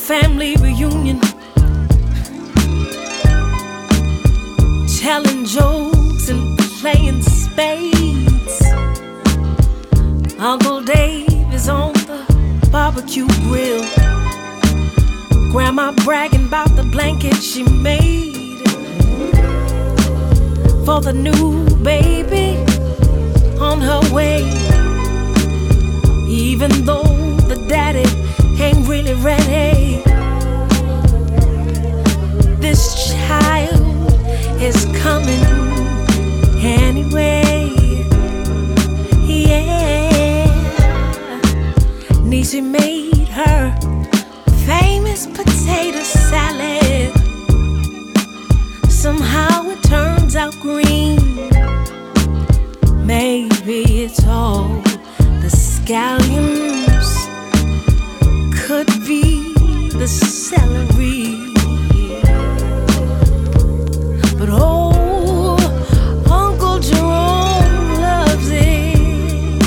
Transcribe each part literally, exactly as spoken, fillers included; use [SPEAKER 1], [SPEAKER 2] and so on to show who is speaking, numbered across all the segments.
[SPEAKER 1] family reunion, telling jokes and playing spades. Uncle Dave is on the barbecue grill, Grandma bragging about the blanket she made for the new baby on her way. Even though the daddy ain't really ready, this child is coming anyway. Yeah, Niecy made her famous potato salad. Somehow it turns out green. Maybe it's all the scallions, could be the celery. But oh, Uncle Jerome loves it.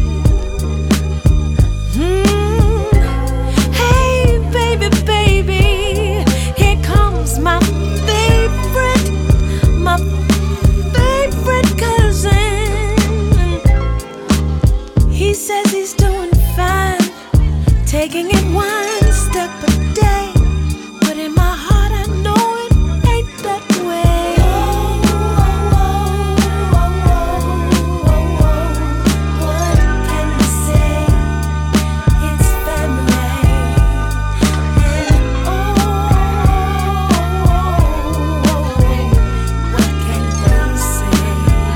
[SPEAKER 1] Mm. Hey, baby, baby, here comes my favorite, my favorite cousin. He says he's doing fine, taking it one step a day. But in my heart I know it ain't that way. What can I say? It's family. And oh, what can I say?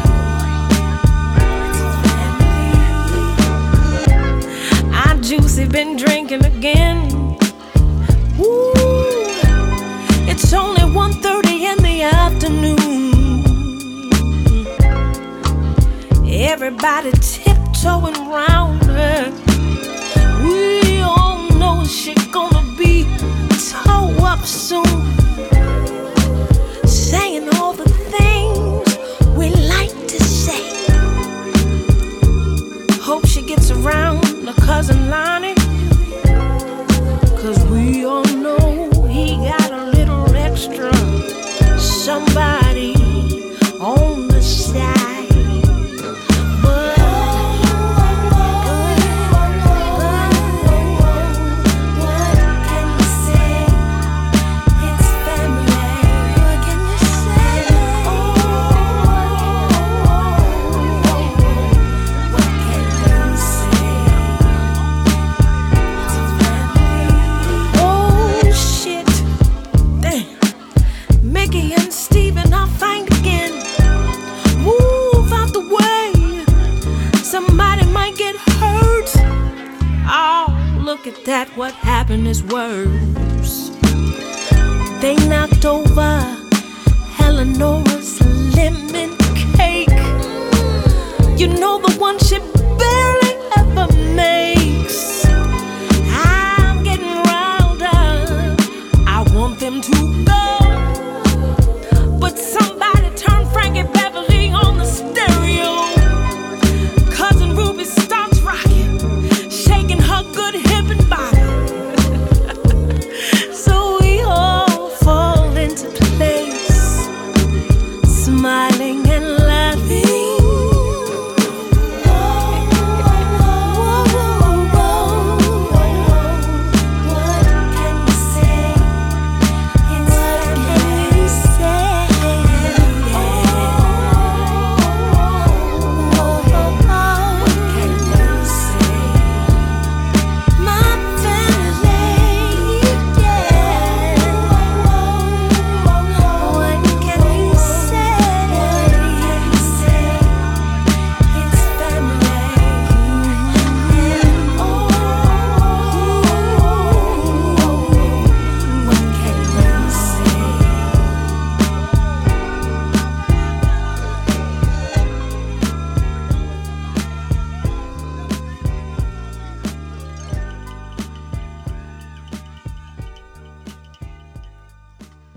[SPEAKER 1] It's family. I juicy been drinking again. Ooh, it's only one thirty in the afternoon. Everybody tiptoeing around her. We all know she's gonna be toe up soon, saying all the things we like to say. Hope she gets around her cousin Lonnie, 'cause we all know he got a little extra somebody on the side. But what can you say? It's family. What can you say? What can you say? Oh shit, damn. Mickey and Steven are fighting again. Move out the way, somebody might get hurt. Oh, look at that, what happened is worse. They knocked over Eleanor's lemon cake. You know, the one she barely ever makes. I'm getting riled up, I want them to go. But somebody turn Frankie Beverly on the stereo. Cousin Ruby starts rocking, shaking her good hip and body. So we all fall into place, smiling and